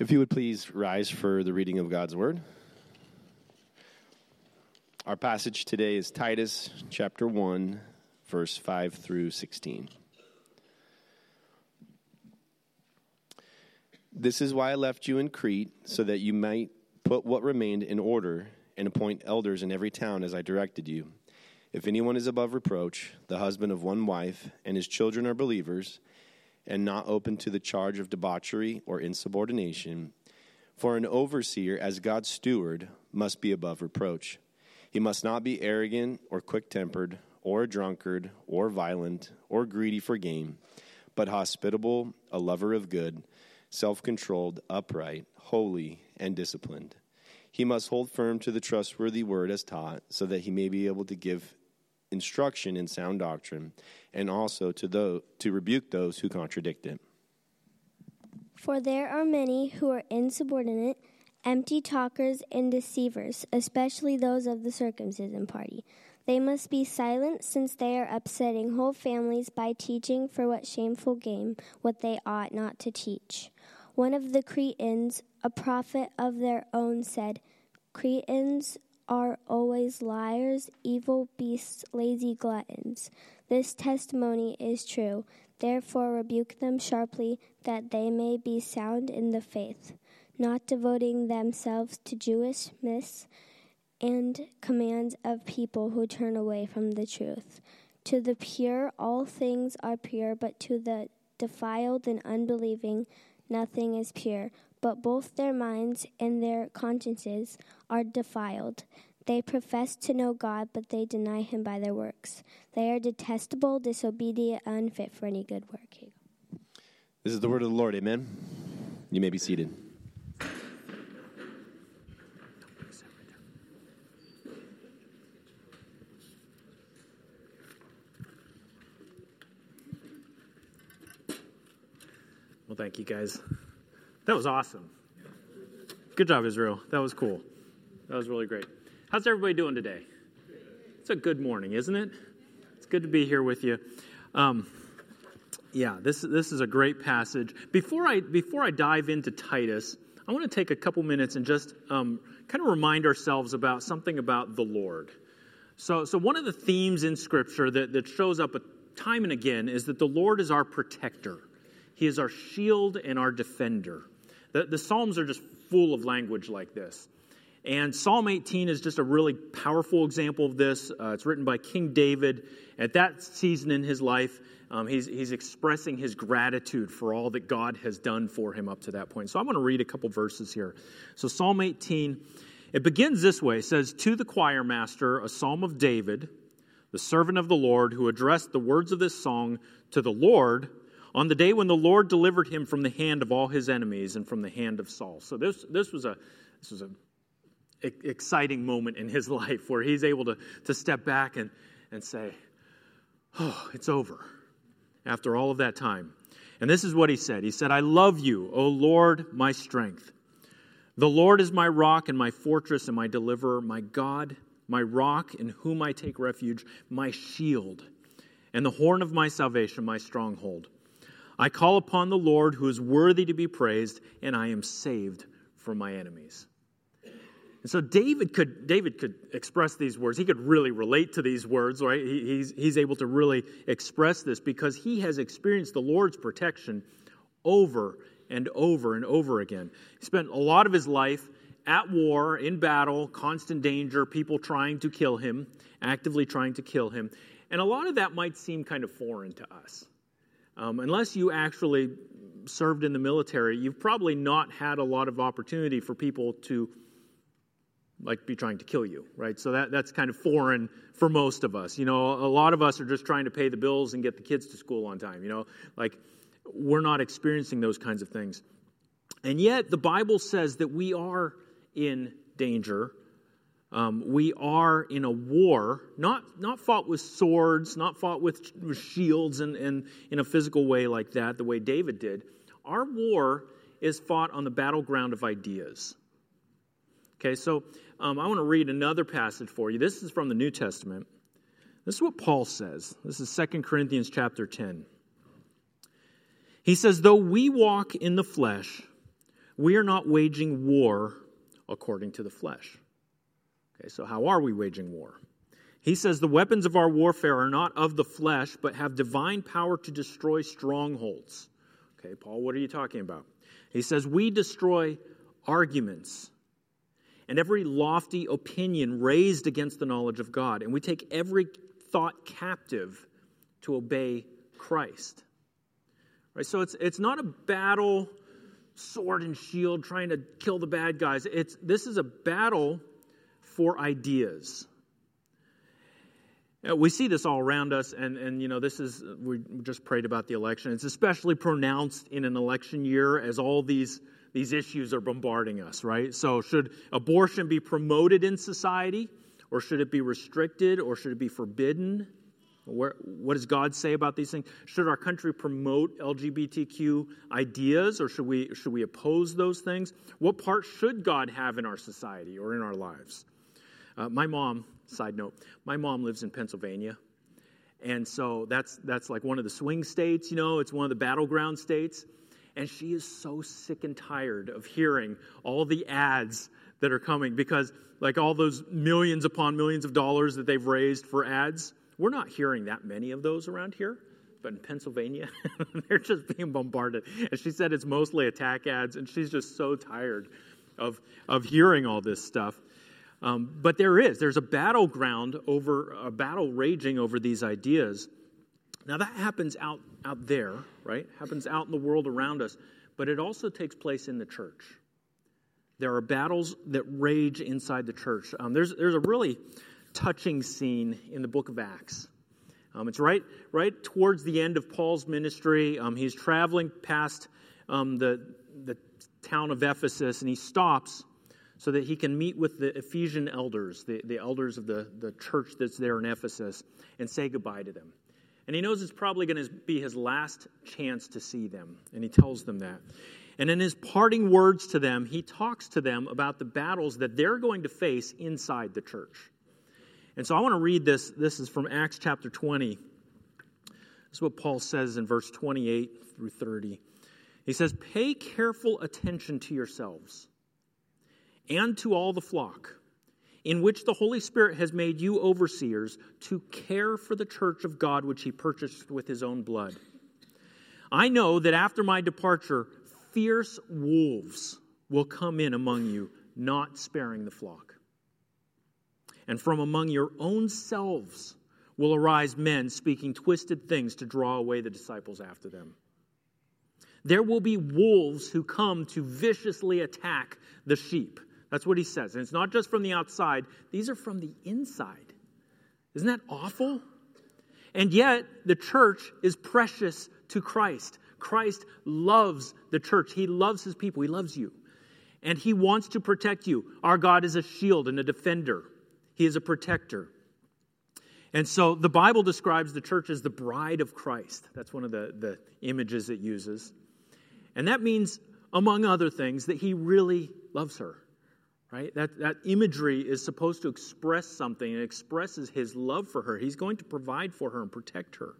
If you would please rise for the reading of God's Word. Our passage today is Titus chapter 1, verse 5 through 16. This is why I left you in Crete, so that you might put what remained in order and appoint elders in every town as I directed you. If anyone is above reproach, the husband of one wife, and his children are believers, and not open to the charge of debauchery or insubordination, for an overseer as God's steward must be above reproach. He must not be arrogant or quick-tempered or a drunkard or violent or greedy for gain, but hospitable, a lover of good, self-controlled, upright, holy, and disciplined. He must hold firm to the trustworthy word as taught, so that he may be able to give instruction in sound doctrine, and also to rebuke those who contradict it. For there are many who are insubordinate, empty talkers, and deceivers, especially those of the circumcision party. They must be silent, since they are upsetting whole families by teaching for what shameful gain what they ought not to teach. One of the Cretans, a prophet of their own, said, "Cretans are always liars, evil beasts, lazy gluttons. This testimony is true. Therefore rebuke them sharply, that they may be sound in the faith, not devoting themselves to Jewish myths and commands of people who turn away from the truth. To the pure all things are pure, but to the defiled and unbelieving nothing is pure. But both their minds and their consciences are defiled. They profess to know God, but they deny him by their works. They are detestable, disobedient, unfit for any good work." This is the word of the Lord, amen? You may be seated. Well, thank you, guys. That was awesome. Good job, Israel. That was cool. That was really great. How's everybody doing today? It's a good morning, isn't it? It's good to be here with you. This is a great passage. Before I dive into Titus, I want to take a couple minutes and just kind of remind ourselves about something about the Lord. So one of the themes in Scripture that shows up time and again is that the Lord is our protector. He is our shield and our defender. The Psalms are just full of language like this. And Psalm 18 is just a really powerful example of this. It's written by King David. At that season in his life, he's expressing his gratitude for all that God has done for him up to that point. So I'm going to read a couple verses here. So Psalm 18, it begins this way. It says, "To the choir master, a psalm of David, the servant of the Lord, who addressed the words of this song to the Lord on the day when the Lord delivered him from the hand of all his enemies and from the hand of Saul." So this was a exciting moment in his life where he's able to step back and say, "Oh, it's over," after all of that time. And this is what he said. He said, "I love you, O Lord, my strength. The Lord is my rock and my fortress and my deliverer, my God, my rock in whom I take refuge, my shield, and the horn of my salvation, my stronghold. I call upon the Lord who is worthy to be praised, and I am saved from my enemies." And so David could express these words. He could really relate to these words, right? He's able to really express this because he has experienced the Lord's protection over and over and over again. He spent a lot of his life at war, in battle, constant danger, people trying to kill him, actively trying to kill him. And a lot of that might seem kind of foreign to us. Unless you actually served in the military, you've probably not had a lot of opportunity for people to be trying to kill you, right? So that's kind of foreign for most of us. You know, a lot of us are just trying to pay the bills and get the kids to school on time, we're not experiencing those kinds of things. And yet the Bible says that we are in danger. We are in a war, not fought with swords, not fought with shields and in a physical way like that, the way David did. Our war is fought on the battleground of ideas. Okay, so I want to read another passage for you. This is from the New Testament. This is what Paul says. This is 2 Corinthians chapter 10. He says, "Though we walk in the flesh, we are not waging war according to the flesh. Okay, so how are we waging war? He says the weapons of our warfare are not of the flesh, but have divine power to destroy strongholds. Okay, Paul, what are you talking about? He says we destroy arguments and every lofty opinion raised against the knowledge of God, and we take every thought captive to obey Christ. Right? So it's not a battle, sword and shield, trying to kill the bad guys. This is a battle for ideas. We see this all around us, and we just prayed about the election. It's especially pronounced in an election year as all these issues are bombarding us, right? So should abortion be promoted in society, or should it be restricted, or should it be forbidden? What does God say about these things? Should our country promote LGBTQ ideas, or should we oppose those things? What part should God have in our society or in our lives? My mom, side note, my mom lives in Pennsylvania, and so that's like one of the swing states, it's one of the battleground states, and she is so sick and tired of hearing all the ads that are coming, because like all those millions upon millions of dollars that they've raised for ads, we're not hearing that many of those around here, but in Pennsylvania, they're just being bombarded. And she said it's mostly attack ads, and she's just so tired of hearing all this stuff. But there's a battleground a battle raging over these ideas. Now that happens out there, right? Happens out in the world around us, but it also takes place in the church. There are battles that rage inside the church. There's a really touching scene in the book of Acts. It's right towards the end of Paul's ministry. He's traveling past the town of Ephesus, and he stops so that he can meet with the Ephesian elders, the elders of the church that's there in Ephesus, and say goodbye to them. And he knows it's probably going to be his last chance to see them, and he tells them that. And in his parting words to them, he talks to them about the battles that they're going to face inside the church. And so I want to read this. This is from Acts chapter 20. This is what Paul says in verse 28 through 30. He says, "Pay careful attention to yourselves and to all the flock, in which the Holy Spirit has made you overseers to care for the church of God, which he purchased with his own blood. I know that after my departure, fierce wolves will come in among you, not sparing the flock. And from among your own selves will arise men speaking twisted things to draw away the disciples after them. There will be wolves who come to viciously attack the sheep." That's what he says. And it's not just from the outside. These are from the inside. Isn't that awful? And yet, the church is precious to Christ. Christ loves the church. He loves his people. He loves you. And he wants to protect you. Our God is a shield and a defender. He is a protector. And so the Bible describes the church as the bride of Christ. That's one of the images it uses. And that means, among other things, that he really loves her. Right? That imagery is supposed to express something. It expresses his love for her. He's going to provide for her and protect her.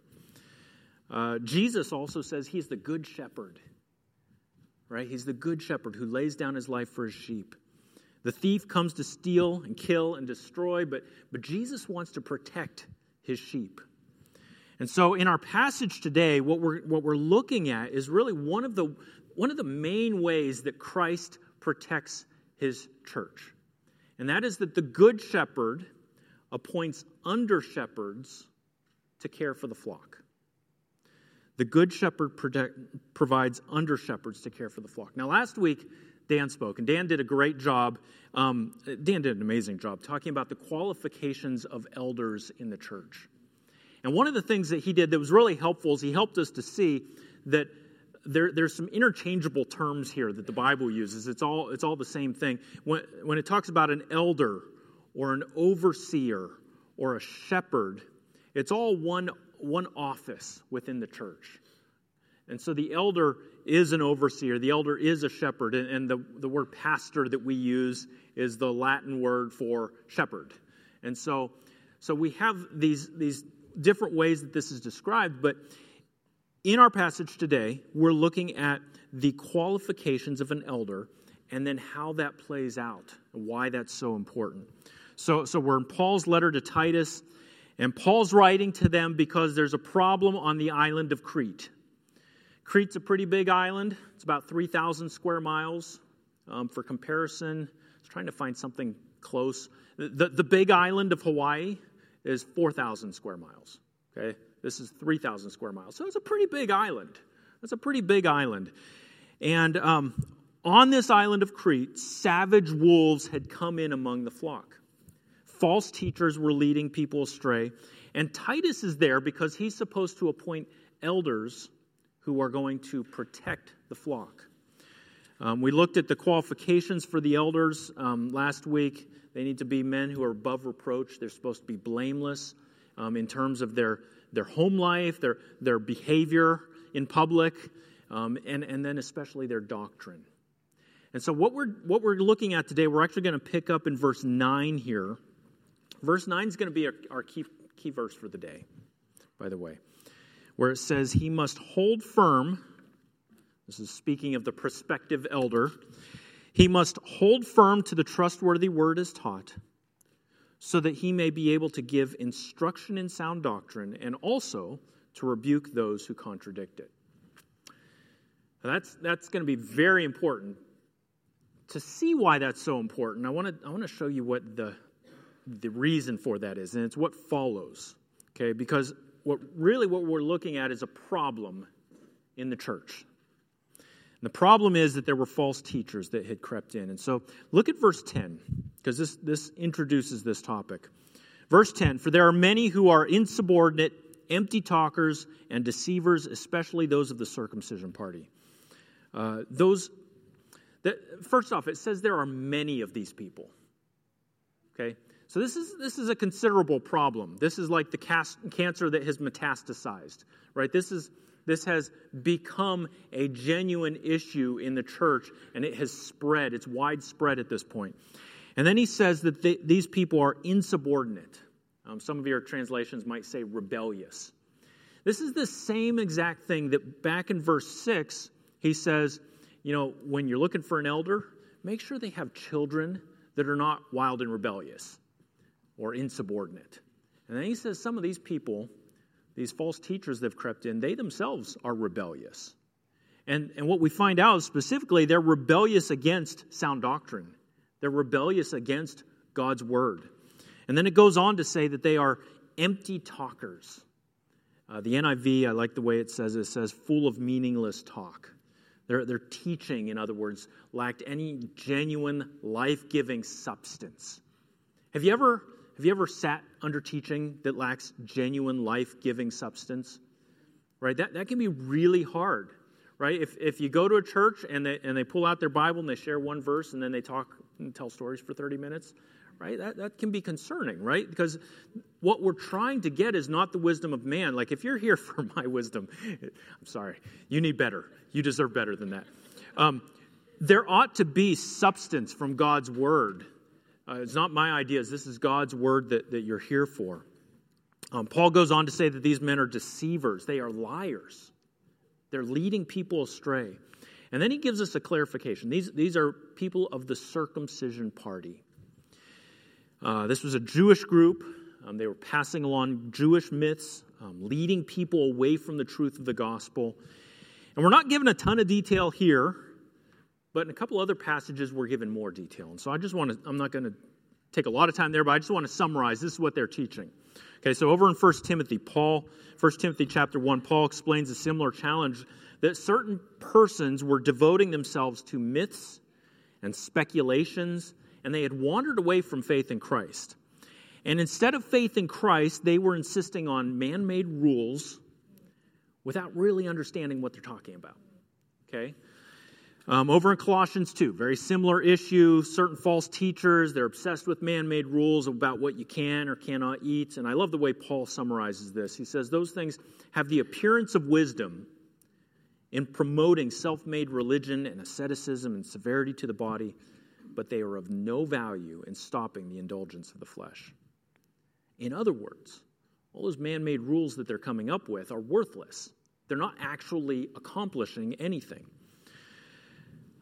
Jesus also says he's the good shepherd. Right? He's the good shepherd who lays down his life for his sheep. The thief comes to steal and kill and destroy, but Jesus wants to protect his sheep. And so in our passage today, what we're looking at is really one of the main ways that Christ protects his church. And that is that the good shepherd appoints under-shepherds to care for the flock. The good shepherd provides under-shepherds to care for the flock. Now, last week, Dan spoke, and Dan did a great job. Dan did an amazing job talking about the qualifications of elders in the church. And one of the things that he did that was really helpful is he helped us to see that there's some interchangeable terms here that the Bible uses. It's all the same thing. When it talks about an elder or an overseer or a shepherd, it's all one office within the church. And so the elder is an overseer. The elder is a shepherd. And the word pastor that we use is the Latin word for shepherd. And so we have these different ways that this is described, but in our passage today, we're looking at the qualifications of an elder and then how that plays out and why that's so important. So we're in Paul's letter to Titus, and Paul's writing to them because there's a problem on the island of Crete. Crete's a pretty big island. It's about 3,000 square miles. For comparison, I was trying to find something close. The big island of Hawaii is 4,000 square miles. Okay, this is 3,000 square miles. So it's a pretty big island. It's a pretty big island. And on this island of Crete, savage wolves had come in among the flock. False teachers were leading people astray. And Titus is there because he's supposed to appoint elders who are going to protect the flock. We looked at the qualifications for the elders last week. They need to be men who are above reproach. They're supposed to be blameless in terms of their home life, their behavior in public, and then especially their doctrine. And so what we're looking at today, we're actually going to pick up in verse 9 here. Verse 9 is going to be our key verse for the day, by the way, where it says, he must hold firm. This is speaking of the prospective elder. He must hold firm to the trustworthy word as taught, so that he may be able to give instruction in sound doctrine and also to rebuke those who contradict it. Now that's going to be very important. To see why that's so important, I want to show you what the reason for that is, and it's what follows. Okay, because what we're looking at is a problem in the church. And the problem is that there were false teachers that had crept in. And so look at verse 10, because this introduces this topic. Verse 10, for there are many who are insubordinate, empty talkers, and deceivers, especially those of the circumcision party. First off, it says there are many of these people. Okay? So this is a considerable problem. This is like the cancer that has metastasized, right? This has become a genuine issue in the church, and it has spread. It's widespread at this point. And then he says that these people are insubordinate. Some of your translations might say rebellious. This is the same exact thing that back in verse 6, he says, when you're looking for an elder, make sure they have children that are not wild and rebellious or insubordinate. And then he says some of these people, these false teachers that have crept in, they themselves are rebellious. And what we find out is specifically they're rebellious against sound doctrine. They're rebellious against God's word. And then it goes on to say that they are empty talkers. The NIV, I like the way it says full of meaningless talk. Their teaching, in other words, lacked any genuine life-giving substance. Have you ever sat under teaching that lacks genuine life-giving substance? Right? That can be really hard. Right? If you go to a church and they pull out their Bible and they share one verse and then they talk and tell stories for 30 minutes, right? That can be concerning, right? Because what we're trying to get is not the wisdom of man. Like if you're here for my wisdom, I'm sorry, you need better. You deserve better than that. There ought to be substance from God's word. It's not my ideas. This is God's word that you're here for. Paul goes on to say that these men are deceivers. They are liars. They're leading people astray. And then he gives us a clarification. These are people of the circumcision party. This was a Jewish group. They were passing along Jewish myths, leading people away from the truth of the gospel. And we're not given a ton of detail here, but in a couple other passages we're given more detail. And so I'm not going to take a lot of time there, but I just want to summarize. This is what they're teaching. Okay, so over in 1 Timothy chapter 1, Paul explains a similar challenge that certain persons were devoting themselves to myths and speculations, and they had wandered away from faith in Christ. And instead of faith in Christ, they were insisting on man-made rules without really understanding what they're talking about. Okay? Over in Colossians 2, very similar issue. Certain false teachers, they're obsessed with man-made rules about what you can or cannot eat. And I love the way Paul summarizes this. He says, those things have the appearance of wisdom in promoting self-made religion and asceticism and severity to the body, but they are of no value in stopping the indulgence of the flesh. In other words, all those man-made rules that they're coming up with are worthless. They're not actually accomplishing anything.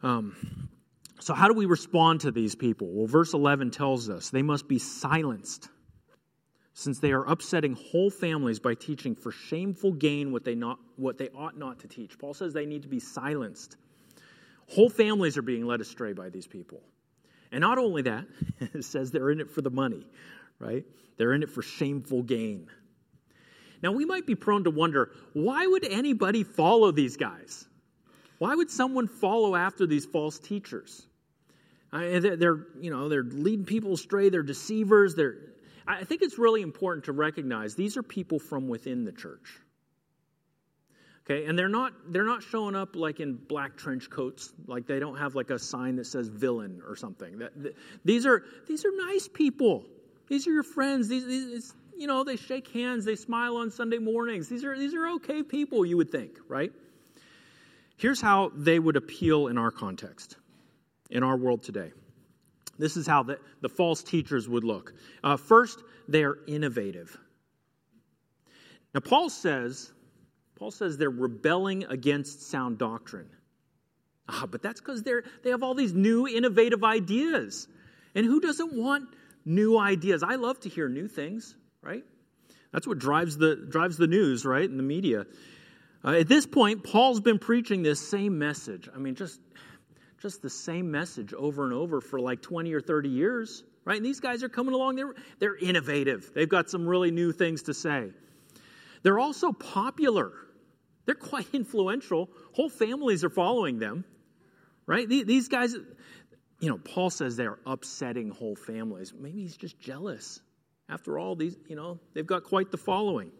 So how do we respond to these people? Well, verse 11 tells us they must be silenced, since they are upsetting whole families by teaching for shameful gain what they ought not to teach. Paul says they need to be silenced. Whole families are being led astray by these people. And not only that, it says they're in it for the money, right? They're in it for shameful gain. Now, we might be prone to wonder, why would anybody follow these guys? Why would someone follow after these false teachers? They're leading people astray. They're deceivers. I think it's really important to recognize these are people from within the church. Okay, and they're not showing up like in black trench coats, like they don't have like a sign that says villain or something. These are nice people. These are your friends. These they shake hands, they smile on Sunday mornings. These are okay people, you would think, right? Here's how they would appeal in our context, in our world today. This is how the false teachers would look. First, they are innovative. Now, Paul says they're rebelling against sound doctrine. But that's because they have all these new innovative ideas. And who doesn't want new ideas? I love to hear new things, right? That's what drives the news, right, in the media. At this point, Paul's been preaching this same message. I mean, just the same message over and over for like 20 or 30 years, right? And these guys are coming along. They're innovative. They've got some really new things to say. They're also popular. They're quite influential. Whole families are following them, right? These guys, Paul says they're upsetting whole families. Maybe he's just jealous. After all, they've got quite the following.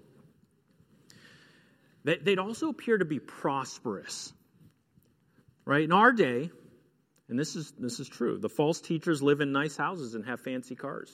They'd also appear to be prosperous, right? In our day, and this is true, the false teachers live in nice houses and have fancy cars.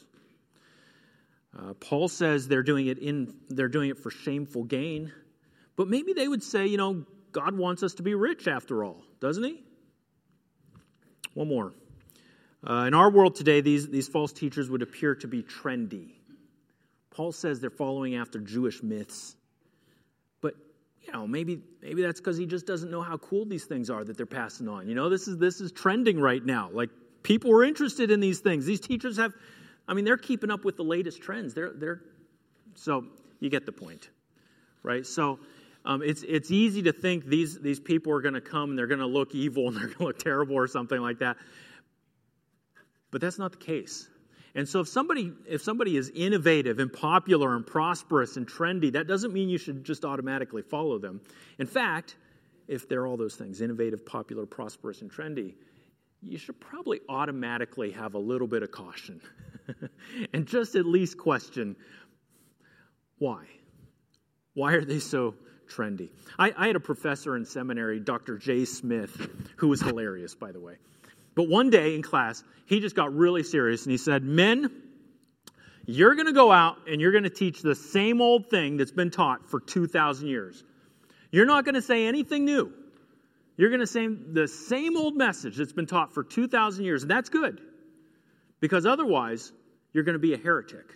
Paul says they're doing it for shameful gain, but maybe they would say, God wants us to be rich after all, doesn't he? One more. In our world today, these false teachers would appear to be trendy. Paul says they're following after Jewish myths. But, maybe that's because he just doesn't know how cool these things are that they're passing on. This is trending right now. Like, people are interested in these things. These teachers they're keeping up with the latest trends. So you get the point, right? So it's easy to think these people are going to come and they're going to look evil and they're going to look terrible or something like that. But that's not the case. And so if somebody is innovative and popular and prosperous and trendy, that doesn't mean you should just automatically follow them. In fact, if they're all those things, innovative, popular, prosperous, and trendy, you should probably automatically have a little bit of caution and just at least question why. Why are they so trendy? I had a professor in seminary, Dr. J. Smith, who was hilarious, by the way. But one day in class, he just got really serious and he said, "Men, you're going to go out and you're going to teach the same old thing that's been taught for 2,000 years. You're not going to say anything new. You're going to say the same old message that's been taught for 2,000 years, and that's good, because otherwise you're going to be a heretic."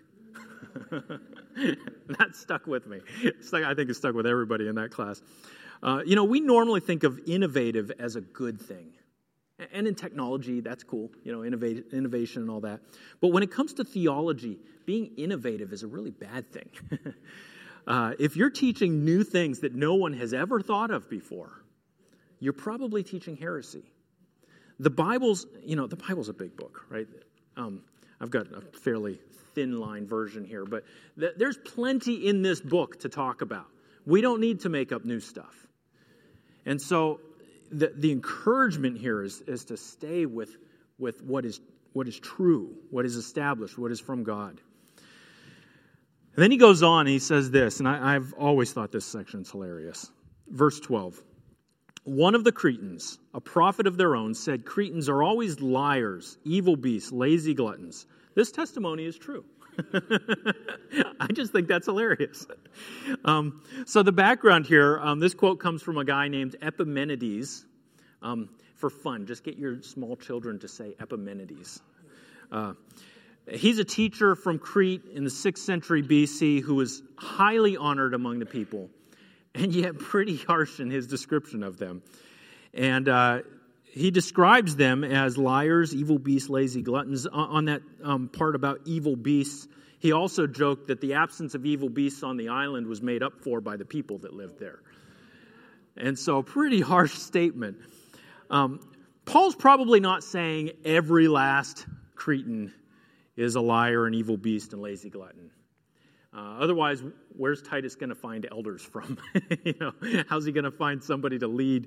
That stuck with me. I think it stuck with everybody in that class. We normally think of innovative as a good thing. And in technology, that's cool, innovation and all that. But when it comes to theology, being innovative is a really bad thing. If you're teaching new things that no one has ever thought of before, you're probably teaching heresy. The Bible's a big book, right? I've got a fairly thin line version here, but there's plenty in this book to talk about. We don't need to make up new stuff. And so the encouragement here is to stay with what is true, what is established, what is from God. And then he goes on and he says this, and I've always thought this section's hilarious. Verse 12. One of the Cretans, a prophet of their own, said, "Cretans are always liars, evil beasts, lazy gluttons." This testimony is true. I just think that's hilarious. So the background here, this quote comes from a guy named Epimenides. For fun, just get your small children to say Epimenides. He's a teacher from Crete in the 6th century BC who was highly honored among the people, and yet pretty harsh in his description of them. And he describes them as liars, evil beasts, lazy gluttons. On that part about evil beasts, he also joked that the absence of evil beasts on the island was made up for by the people that lived there. And so, a pretty harsh statement. Paul's probably not saying every last Cretan is a liar, an evil beast, and lazy glutton. Otherwise, where's Titus going to find elders from? How's he going to find somebody to lead?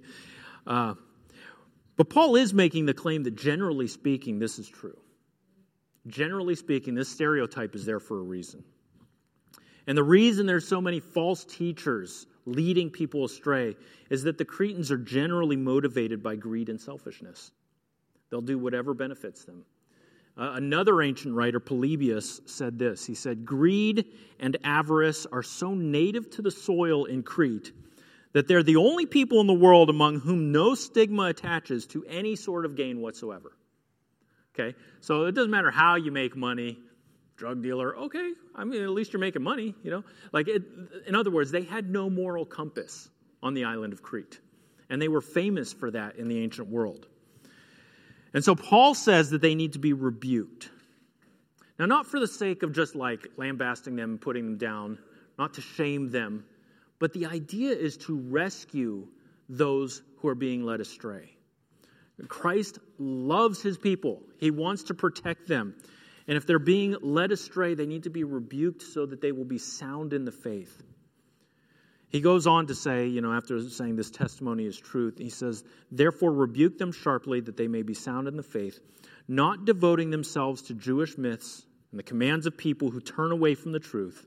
But Paul is making the claim that generally speaking, this is true. Generally speaking, this stereotype is there for a reason. And the reason there's so many false teachers leading people astray is that the Cretans are generally motivated by greed and selfishness. They'll do whatever benefits them. Another ancient writer, Polybius, said this. He said, "Greed and avarice are so native to the soil in Crete that they're the only people in the world among whom no stigma attaches to any sort of gain whatsoever." Okay, so it doesn't matter how you make money. Drug dealer, okay, I mean, at least you're making money, in other words, they had no moral compass on the island of Crete. And they were famous for that in the ancient world. And so Paul says that they need to be rebuked. Now, not for the sake of just lambasting them and putting them down, not to shame them, but the idea is to rescue those who are being led astray. Christ loves his people. He wants to protect them. And if they're being led astray, they need to be rebuked so that they will be sound in the faith. He goes on to say, after saying this testimony is truth, he says, "Therefore rebuke them sharply that they may be sound in the faith, not devoting themselves to Jewish myths and the commands of people who turn away from the truth.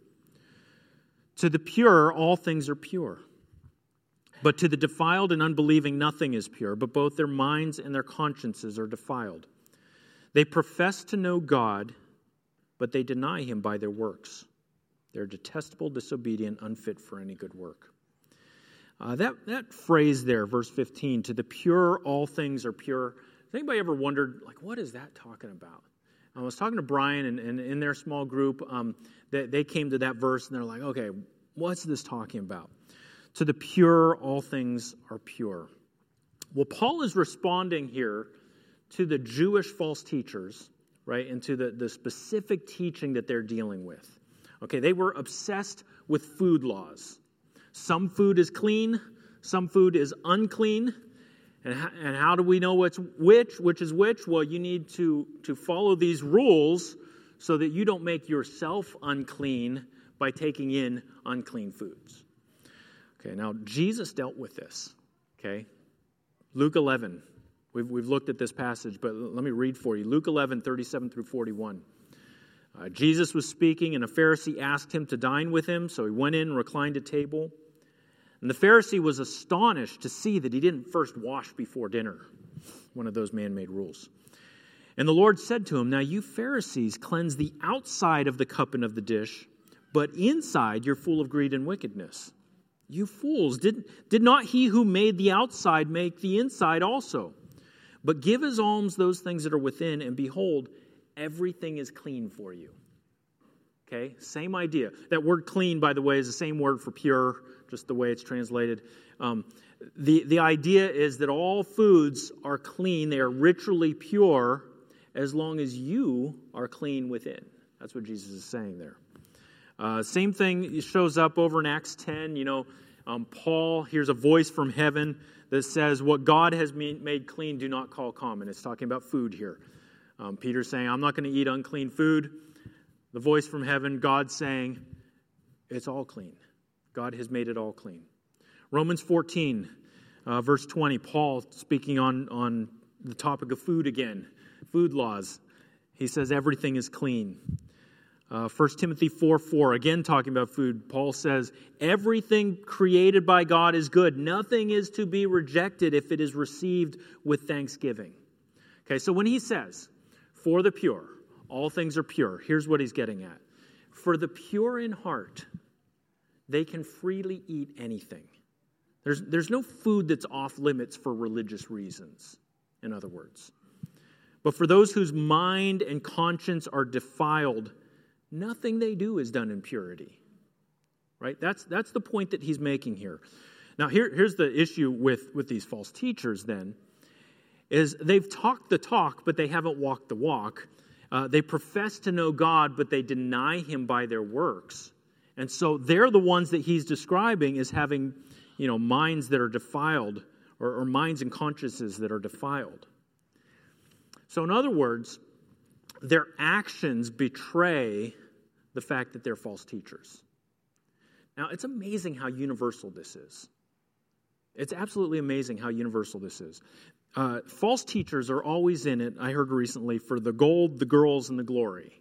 To the pure, all things are pure. But to the defiled and unbelieving, nothing is pure, but both their minds and their consciences are defiled. They profess to know God, but they deny him by their works. They're detestable, disobedient, unfit for any good work." That phrase there, verse 15, "To the pure, all things are pure." Has anybody ever wondered, what is that talking about? I was talking to Brian, and in their small group, they came to that verse, and they're like, okay, what's this talking about? To the pure, all things are pure. Well, Paul is responding here to the Jewish false teachers, right, and to the specific teaching that they're dealing with. Okay, they were obsessed with food laws. Some food is clean, some food is unclean. And how do we know which is which? Well, you need to follow these rules so that you don't make yourself unclean by taking in unclean foods. Okay, now Jesus dealt with this. Okay, Luke 11. We've looked at this passage, but let me read for you. Luke 11, 37 through 41. Jesus was speaking, and a Pharisee asked him to dine with him, so he went in and reclined at table. And the Pharisee was astonished to see that he didn't first wash before dinner, one of those man-made rules. And the Lord said to him, "Now you Pharisees cleanse the outside of the cup and of the dish, but inside you're full of greed and wickedness. You fools, did not he who made the outside make the inside also? But give as alms those things that are within, and behold, everything is clean for you." Okay, same idea. That word clean, by the way, is the same word for pure, just the way it's translated. The idea is that all foods are clean. They are ritually pure as long as you are clean within. That's what Jesus is saying there. Same thing shows up over in Acts 10. Paul hears a voice from heaven that says, "What God has made clean, do not call common." It's talking about food here. Peter's saying, "I'm not going to eat unclean food." The voice from heaven, God saying, "It's all clean." God has made it all clean. Romans 14, verse 20, Paul speaking on the topic of food again, food laws. He says everything is clean. 1 Timothy 4:4, again talking about food, Paul says, "Everything created by God is good. Nothing is to be rejected if it is received with thanksgiving." Okay, so when he says, "For the pure, all things are pure," here's what he's getting at. For the pure in heart, they can freely eat anything. There's no food that's off limits for religious reasons, in other words. But for those whose mind and conscience are defiled, nothing they do is done in purity. Right? That's the point that he's making here. Now, here's the issue with these false teachers then, is they've talked the talk, but they haven't walked the walk. They profess to know God, but they deny him by their works. And so they're the ones that he's describing as having, minds that are defiled, or minds and consciences that are defiled. So in other words, their actions betray the fact that they're false teachers. Now, it's amazing how universal this is. It's absolutely amazing how universal this is. False teachers are always in it, I heard recently, for the gold, the girls, and the glory.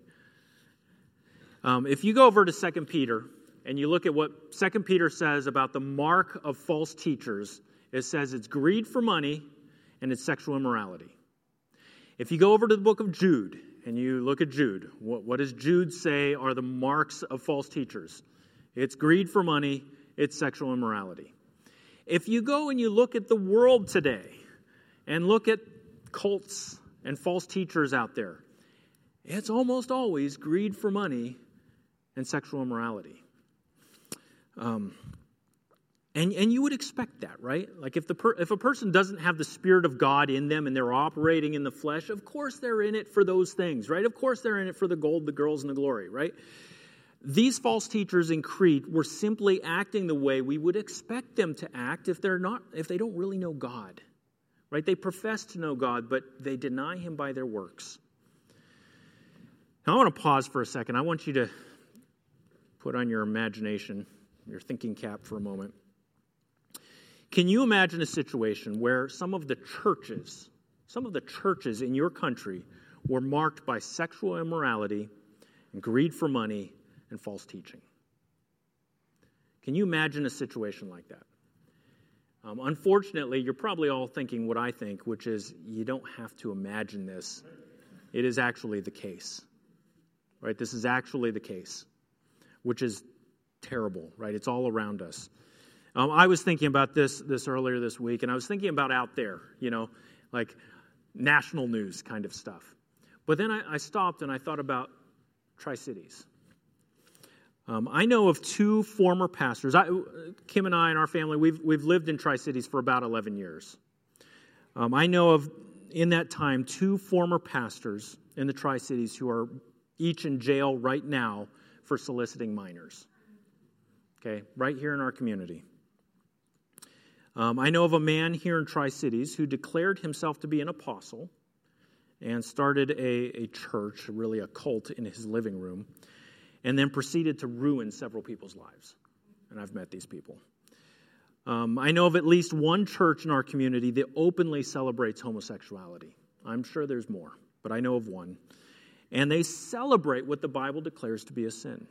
If you go over to 2 Peter and you look at what 2 Peter says about the mark of false teachers, it says it's greed for money and it's sexual immorality. If you go over to the book of Jude and you look at Jude, what does Jude say are the marks of false teachers? It's greed for money, it's sexual immorality. If you go and you look at the world today and look at cults and false teachers out there, it's almost always greed for money and sexual immorality. And you would expect that, right? Like if a person doesn't have the Spirit of God in them and they're operating in the flesh, of course they're in it for those things, right? Of course they're in it for the gold, the girls, and the glory, right? These false teachers in Crete were simply acting the way we would expect them to act if they don't really know God, right? They profess to know God, but they deny him by their works. Now I want to pause for a second. I want you to put on your imagination, your thinking cap for a moment. Can you imagine a situation where some of the churches in your country were marked by sexual immorality and greed for money and false teaching? Can you imagine a situation like that? Unfortunately, you're probably all thinking what I think, which is you don't have to imagine this. It is actually the case, right? This is actually the case, which is terrible, right? It's all around us. I was thinking about this earlier this week, and I was thinking about out there, like national news kind of stuff. But then I stopped and I thought about Tri-Cities. I know of two former pastors. Kim and I and our family, we've lived in Tri-Cities for about 11 years. I know of, in that time, two former pastors in the Tri-Cities who are each in jail right now for soliciting minors. Okay, right here in our community. I know of a man here in Tri-Cities who declared himself to be an apostle and started a church, really a cult, in his living room, and then proceeded to ruin several people's lives. And I've met these people. I know of at least one church in our community that openly celebrates homosexuality. I'm sure there's more, but I know of one. And they celebrate what the Bible declares to be a sin.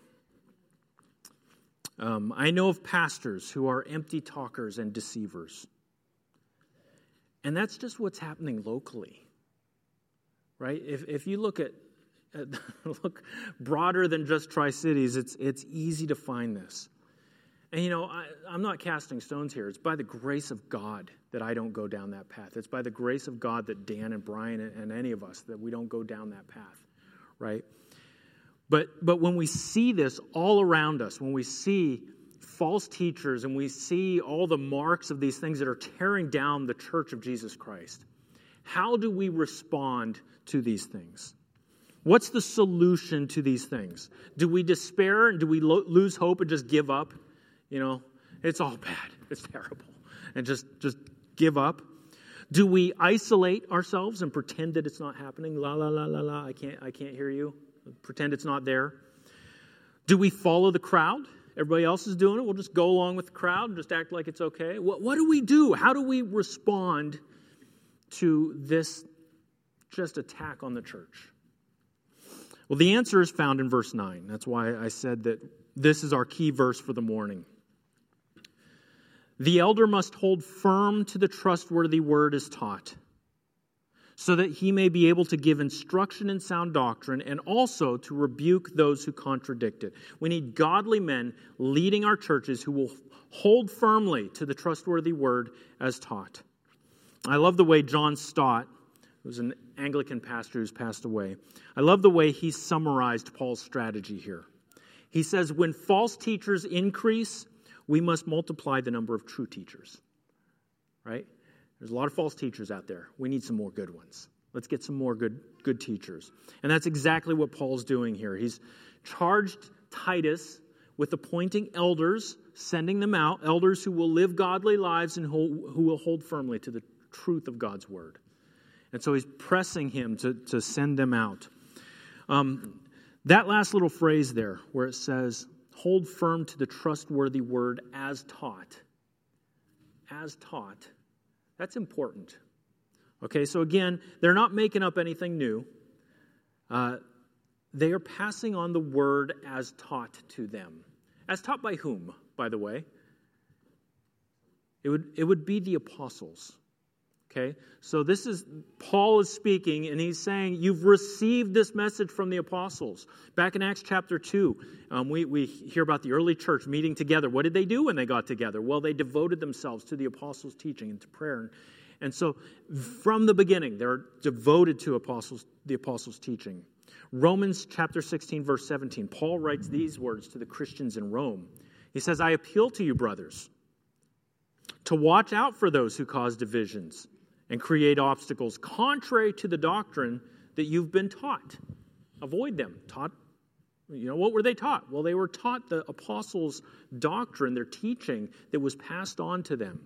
I know of pastors who are empty talkers and deceivers. And that's just what's happening locally, right? If you look look broader than just Tri-Cities, it's easy to find this. And I'm not casting stones here. It's by the grace of God that I don't go down that path. It's by the grace of God that Dan and Brian and any of us, that we don't go down that path, right? But when we see this all around us, when we see false teachers and we see all the marks of these things that are tearing down the church of Jesus Christ, how do we respond to these things? What's the solution to these things? Do we despair and do we lose hope and just give up? It's all bad. It's terrible. And just give up? Do we isolate ourselves and pretend that it's not happening? La, la, la, la, la, I can't hear you. Pretend it's not there. Do we follow the crowd? Everybody else is doing it. We'll just go along with the crowd and just act like it's okay. What do we do? How do we respond to this just attack on the church? Well, the answer is found in verse 9. That's why I said that this is our key verse for the morning. The elder must hold firm to the trustworthy word as taught, so that he may be able to give instruction in sound doctrine and also to rebuke those who contradict it. We need godly men leading our churches who will hold firmly to the trustworthy word as taught. I love the way John Stott, who's an Anglican pastor who's passed away, I love the way he summarized Paul's strategy here. He says, when false teachers increase, we must multiply the number of true teachers. Right? There's a lot of false teachers out there. We need some more good ones. Let's get some more good teachers. And that's exactly what Paul's doing here. He's charged Titus with appointing elders, sending them out, elders who will live godly lives and who will hold firmly to the truth of God's word. And so he's pressing him to send them out. That last little phrase there where it says, hold firm to the trustworthy word as taught. As taught. That's important. Okay, so again, they're not making up anything new. They are passing on the word as taught to them. As taught by whom, by the way? It would be the apostles. Okay, so this is, Paul is speaking, and he's saying, you've received this message from the apostles. Back in Acts chapter 2, we hear about the early church meeting together. What did they do when they got together? Well, they devoted themselves to the apostles' teaching and to prayer. And so from the beginning, they're devoted to the apostles' teaching. Romans chapter 16, verse 17, Paul writes these words to the Christians in Rome. He says, I appeal to you, brothers, to watch out for those who cause divisions and create obstacles contrary to the doctrine that you've been taught. Avoid them. Taught, what were they taught? Well, they were taught the apostles' doctrine, their teaching that was passed on to them.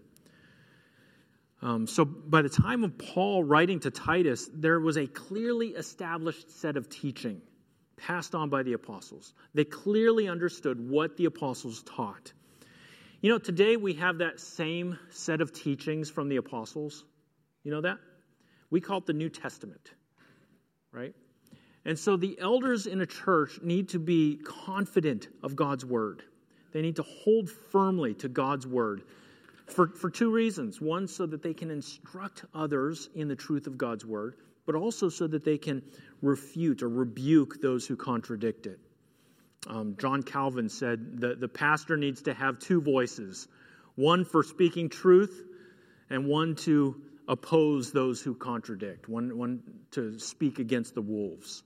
So by the time of Paul writing to Titus, there was a clearly established set of teaching passed on by the apostles. They clearly understood what the apostles taught. Today we have that same set of teachings from the apostles. You know that? We call it the New Testament, right? And so the elders in a church need to be confident of God's word. They need to hold firmly to God's word for two reasons. One, so that they can instruct others in the truth of God's word, but also so that they can refute or rebuke those who contradict it. John Calvin said that the pastor needs to have two voices, one for speaking truth and one to oppose those who contradict, one to speak against the wolves.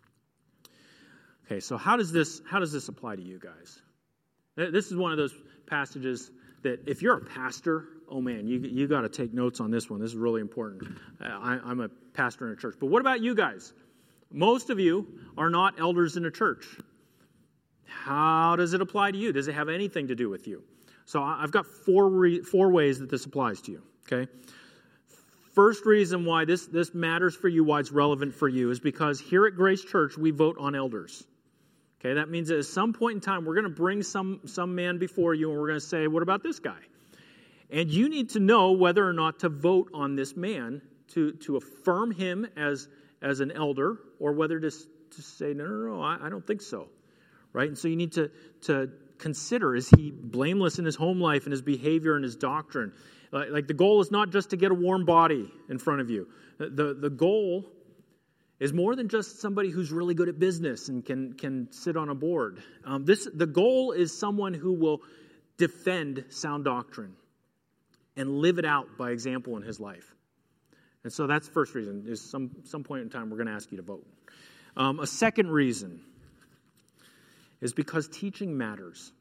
Okay, so how does this apply to you guys? This is one of those passages that if you're a pastor, oh man, you got to take notes on this one. This is really important. I'm a pastor in a church. But what about you guys? Most of you are not elders in a church. How does it apply to you? Does it have anything to do with you? So I've got four ways that this applies to you, okay? First reason why this matters for you, why it's relevant for you, is because here at Grace Church, we vote on elders. Okay, that means that at some point in time, we're going to bring some man before you, and we're going to say, what about this guy? And you need to know whether or not to vote on this man, to affirm him as an elder, or whether to say, no, I don't think so. Right? And so you need to consider, is he blameless in his home life and his behavior and his doctrine? Like the goal is not just to get a warm body in front of you. The goal is more than just somebody who's really good at business and can sit on a board. The goal is someone who will defend sound doctrine and live it out by example in his life. And so that's the first reason. Is some point in time we're going to ask you to vote. A second reason is because teaching matters.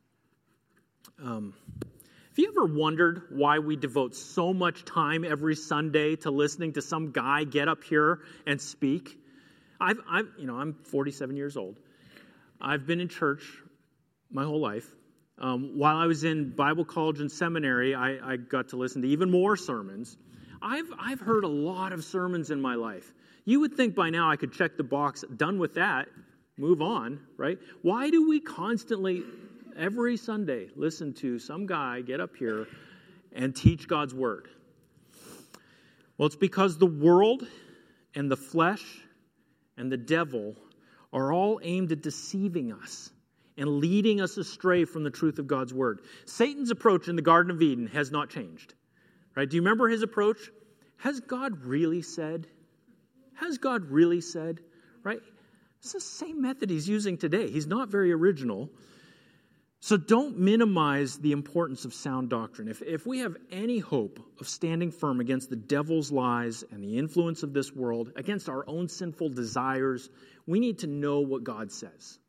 Have you ever wondered why we devote so much time every Sunday to listening to some guy get up here and speak? I'm 47 years old. I've been in church my whole life. While I was in Bible college and seminary, I got to listen to even more sermons. I've heard a lot of sermons in my life. You would think by now I could check the box, done with that, move on, right? Why do we constantly, every Sunday, listen to some guy get up here and teach God's word? Well, it's because the world and the flesh and the devil are all aimed at deceiving us and leading us astray from the truth of God's word. Satan's approach in the Garden of Eden has not changed. Right? Do you remember his approach? Has God really said? Has God really said? Right? It's the same method he's using today. He's not very original. So don't minimize the importance of sound doctrine. If we have any hope of standing firm against the devil's lies and the influence of this world, against our own sinful desires, we need to know what God says.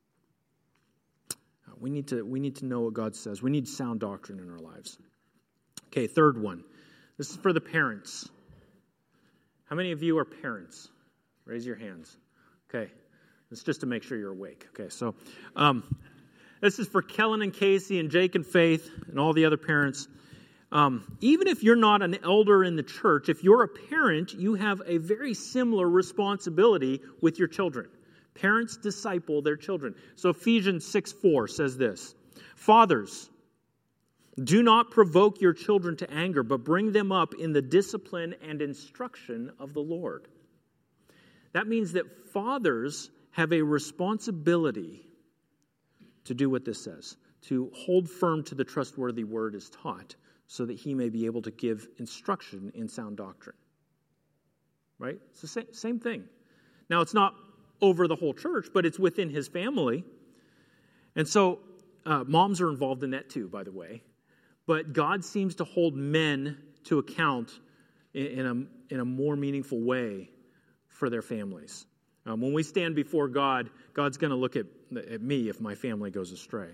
We need to know what God says. We need sound doctrine in our lives. Okay, third one. This is for the parents. How many of you are parents? Raise your hands. Okay. It's just to make sure you're awake. Okay, so this is for Kellen and Casey and Jake and Faith and all the other parents. Even if you're not an elder in the church, if you're a parent, you have a very similar responsibility with your children. Parents disciple their children. So Ephesians 6:4 says this, Fathers, do not provoke your children to anger, but bring them up in the discipline and instruction of the Lord. That means that fathers have a responsibility to do what this says, to hold firm to the trustworthy word as taught, so that he may be able to give instruction in sound doctrine. Right? It's the same thing. Now, it's not over the whole church, but it's within his family. And so, moms are involved in that too, by the way. But God seems to hold men to account in a more meaningful way for their families. When we stand before God, God's going to look at me if my family goes astray.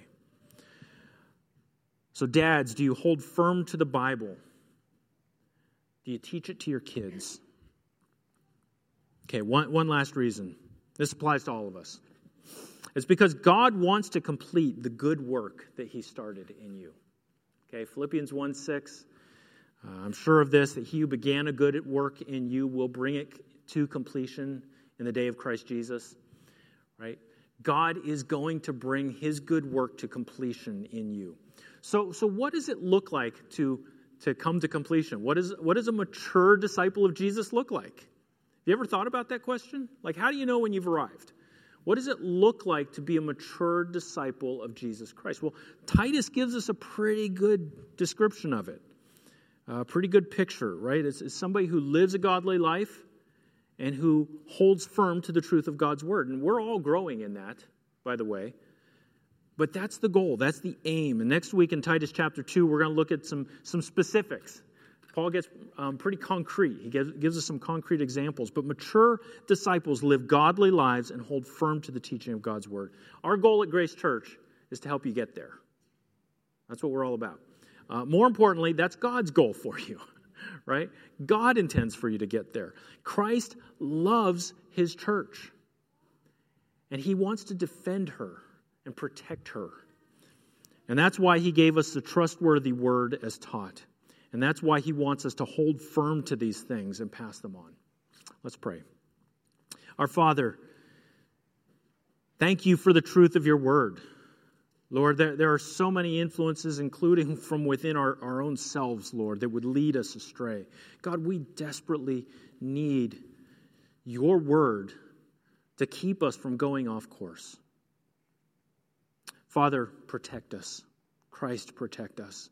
So dads, do you hold firm to the Bible? Do you teach it to your kids? Okay, one last reason. This applies to all of us. It's because God wants to complete the good work that he started in you. Okay, Philippians 1:6. I'm sure of this, that he who began a good work in you will bring it to completion in the day of Christ Jesus. Right? God is going to bring his good work to completion in you. So what does it look like to come to completion? What does a mature disciple of Jesus look like? Have you ever thought about that question? Like, how do you know when you've arrived? What does it look like to be a mature disciple of Jesus Christ? Well, Titus gives us a pretty good description of it. A pretty good picture, right? It's somebody who lives a godly life and who holds firm to the truth of God's word. And we're all growing in that, by the way. But that's the goal. That's the aim. And next week in Titus chapter 2, we're going to look at some specifics. Paul gets pretty concrete. He gives us some concrete examples. But mature disciples live godly lives and hold firm to the teaching of God's word. Our goal at Grace Church is to help you get there. That's what we're all about. More importantly, that's God's goal for you, right? God intends for you to get there. Christ loves his church. And he wants to defend her and protect her. And that's why he gave us the trustworthy word as taught. And that's why he wants us to hold firm to these things and pass them on. Let's pray. Our Father, thank you for the truth of your word. Lord, there are so many influences, including from within our own selves, Lord, that would lead us astray. God, we desperately need your word to keep us from going off course. Father, protect us. Christ, protect us.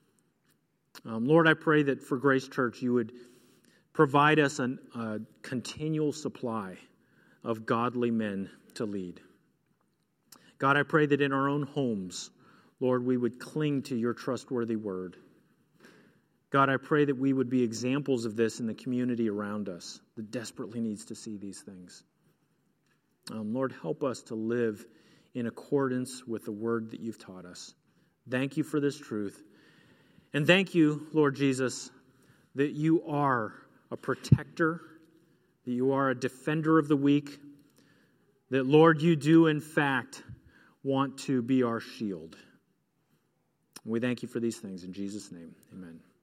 Lord, I pray that for Grace Church, you would provide us a continual supply of godly men to lead. God, I pray that in our own homes, Lord, we would cling to your trustworthy word. God, I pray that we would be examples of this in the community around us that desperately needs to see these things. Lord, help us to live in accordance with the word that you've taught us. Thank you for this truth. And thank you, Lord Jesus, that you are a protector, that you are a defender of the weak, that, Lord, you do, in fact, want to be our shield. And we thank you for these things. In Jesus' name, amen.